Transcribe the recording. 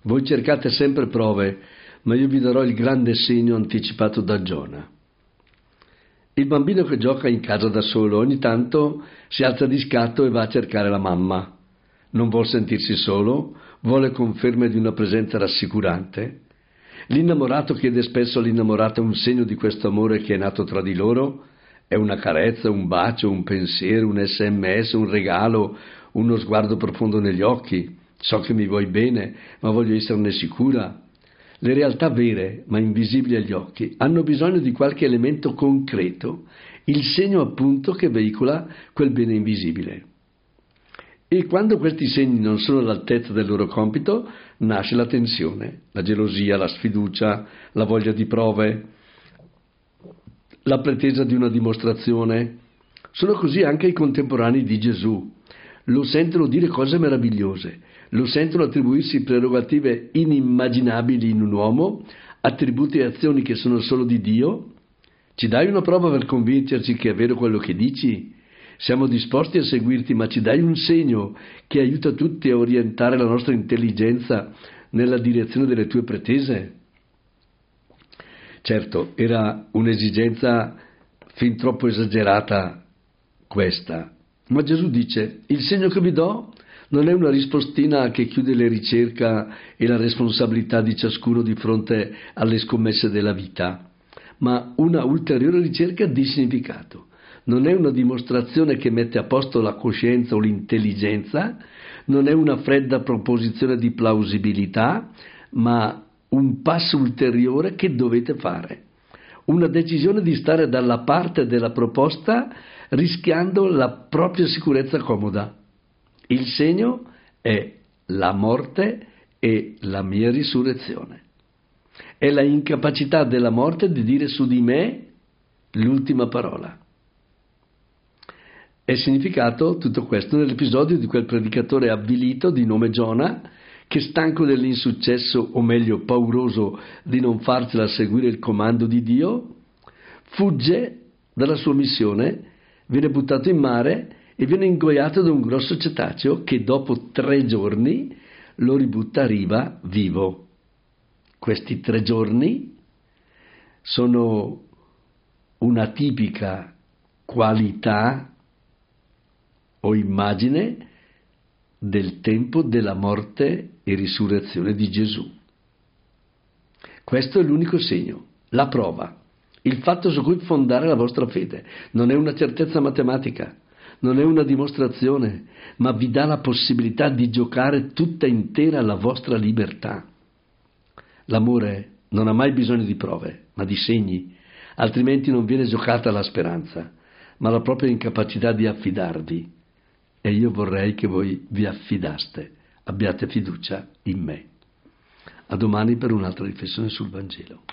Voi cercate sempre prove, ma io vi darò il grande segno anticipato da Giona. Il bambino che gioca in casa da solo ogni tanto si alza di scatto e va a cercare la mamma. Non vuol sentirsi solo, vuole conferme di una presenza rassicurante. L'innamorato chiede spesso all'innamorata un segno di questo amore che è nato tra di loro. È una carezza, un bacio, un pensiero, un SMS, un regalo, uno sguardo profondo negli occhi. So che mi vuoi bene, ma voglio esserne sicura. Le realtà vere, ma invisibili agli occhi, hanno bisogno di qualche elemento concreto, il segno appunto che veicola quel bene invisibile. E quando questi segni non sono all'altezza del loro compito, nasce la tensione, la gelosia, la sfiducia, la voglia di prove, la pretesa di una dimostrazione. Sono così anche i contemporanei di Gesù. Lo sentono dire cose meravigliose, lo sentono attribuirsi prerogative inimmaginabili in un uomo, attributi e azioni che sono solo di Dio. Ci dai una prova per convincerci che è vero quello che dici? Siamo disposti a seguirti, ma ci dai un segno che aiuta tutti a orientare la nostra intelligenza nella direzione delle tue pretese? Certo, era un'esigenza fin troppo esagerata questa, ma Gesù dice: il segno che vi do non è una rispostina che chiude la ricerca e la responsabilità di ciascuno di fronte alle scommesse della vita, ma una ulteriore ricerca di significato. Non è una dimostrazione che mette a posto la coscienza o l'intelligenza, non è una fredda proposizione di plausibilità, ma un passo ulteriore che dovete fare. Una decisione di stare dalla parte della proposta rischiando la propria sicurezza comoda. Il segno è la morte e la mia risurrezione. È la incapacità della morte di dire su di me l'ultima parola. È significato tutto questo nell'episodio di quel predicatore avvilito di nome Giona che, stanco dell'insuccesso, o meglio pauroso di non farcela seguire il comando di Dio, fugge dalla sua missione, viene buttato in mare e viene ingoiato da un grosso cetaceo che dopo 3 giorni lo ributta a riva vivo. Questi 3 giorni sono una tipica qualità o immagine del tempo della morte e risurrezione di Gesù. Questo è l'unico segno, la prova, il fatto su cui fondare la vostra fede. Non è una certezza matematica, non è una dimostrazione, ma vi dà la possibilità di giocare tutta intera la vostra libertà. L'amore non ha mai bisogno di prove, ma di segni, altrimenti non viene giocata la speranza, ma la propria incapacità di affidarvi. E io vorrei che voi vi affidaste, abbiate fiducia in me. A domani per un'altra riflessione sul Vangelo.